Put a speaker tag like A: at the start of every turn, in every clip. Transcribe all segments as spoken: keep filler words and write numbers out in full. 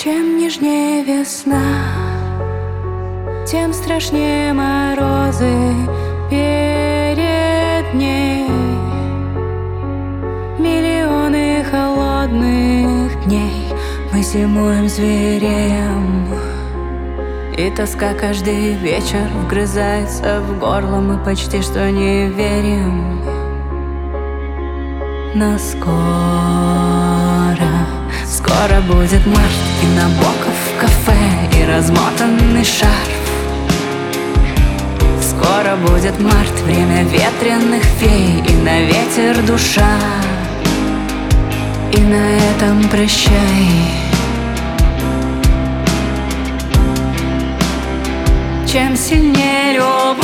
A: Чем нежнее весна, тем страшнее морозы перед ней. Миллионы холодных дней мы зимуем звереем, и тоска каждый вечер вгрызается в горло. Мы почти что не верим, но скоро, скоро будет март, и Набоков в кафе, и размотанный шарф. Скоро будет март, время ветреных фей, и на ветер душа. И на этом прощай. Чем сильнее любовь,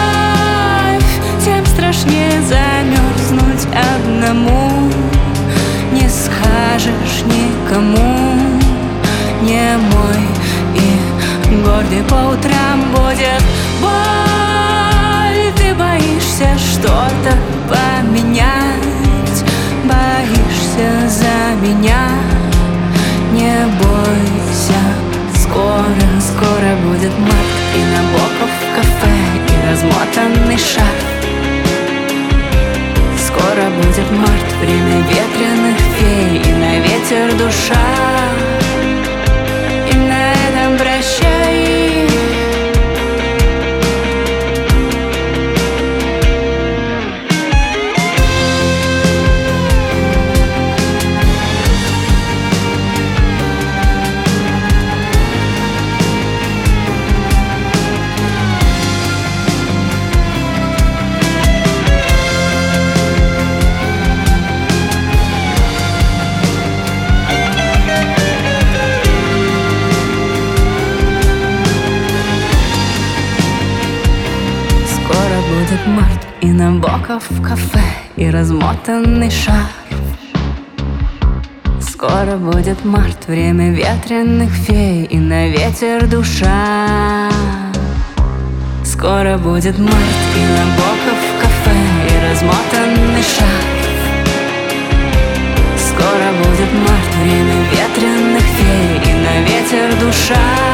A: тем страшнее замерзнуть одному. Не скажешь никому, не мой и гордый по утрам будет боль. Ты боишься что-то поменять, боишься за меня. Не бойся, скоро, скоро будет март, и Набоков в кафе, и размотанный шарф. Скоро будет март, время ветреных фей, и на ветер душа. И на этом прощай. Будет март, и Набоков в кафе, и размотанный шарф. Скоро будет март, время ветреных фей, и на ветер душа. Скоро будет март, и Набоков в кафе, и размотанный шарф. Скоро будет март, время ветреных фей, и на ветер душа.